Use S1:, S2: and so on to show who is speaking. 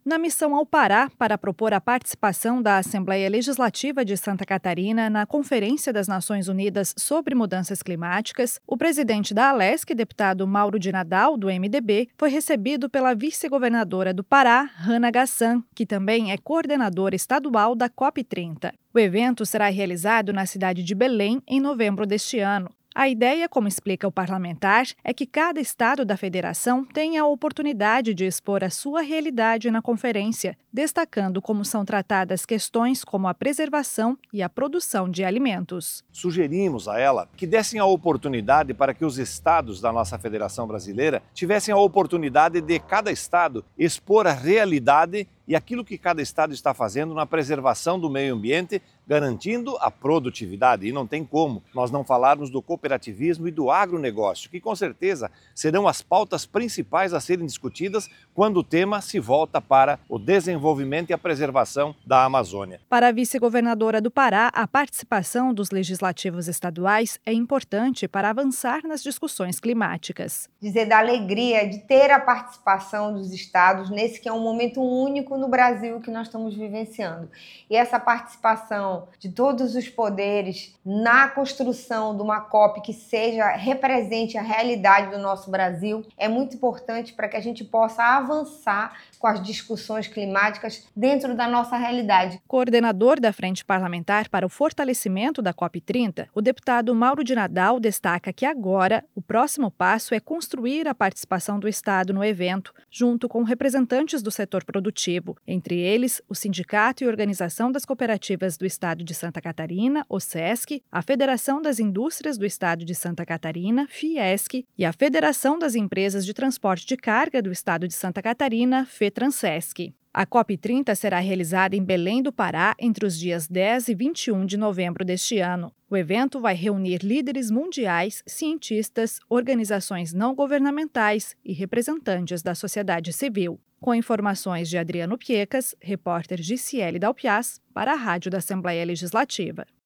S1: Na missão ao Pará para propor a participação da Assembleia Legislativa de Santa Catarina na Conferência das Nações Unidas sobre Mudanças Climáticas, o presidente da Alesc, deputado Mauro de Nadal, do MDB, foi recebido pela vice-governadora do Pará, Hannah Gassan, que também é coordenadora estadual da COP30. O evento será realizado na cidade de Belém em novembro deste ano. A ideia, como explica o parlamentar, é que cada estado da federação tenha a oportunidade de expor a sua realidade na conferência, destacando como são tratadas questões como a preservação e a produção de alimentos.
S2: Sugerimos a ela que dessem a oportunidade para que os estados da nossa Federação Brasileira tivessem a oportunidade de cada estado expor a realidade e aquilo que cada estado está fazendo na preservação do meio ambiente, garantindo a produtividade. E não tem como nós não falarmos do cooperativismo e do agronegócio, que com certeza serão as pautas principais a serem discutidas quando o tema se volta para o desenvolvimento e a preservação da Amazônia.
S1: Para a vice-governadora do Pará, a participação dos legislativos estaduais é importante para avançar nas discussões climáticas.
S3: Dizer da alegria de ter a participação dos estados nesse que é um momento único no Brasil que nós estamos vivenciando. E essa participação de todos os poderes na construção de uma COP que represente a realidade do nosso Brasil é muito importante para que a gente possa avançar com as discussões climáticas dentro da nossa realidade.
S1: Coordenador da Frente Parlamentar para o Fortalecimento da COP30, o deputado Mauro de Nadal destaca que agora o próximo passo é construir a participação do Estado no evento, junto com representantes do setor produtivo, entre eles o Sindicato e Organização das Cooperativas do Estado de Santa Catarina, o SESC, a Federação das Indústrias do Estado de Santa Catarina, FIESC, e a Federação das Empresas de Transporte de Carga do Estado de Santa Catarina, FETRANSESC. A COP30 será realizada em Belém do Pará entre os dias 10 e 21 de novembro deste ano. O evento vai reunir líderes mundiais, cientistas, organizações não governamentais e representantes da sociedade civil. Com informações de Adriano Piecas, repórter Giciele Dalpiaz, para a Rádio da Assembleia Legislativa.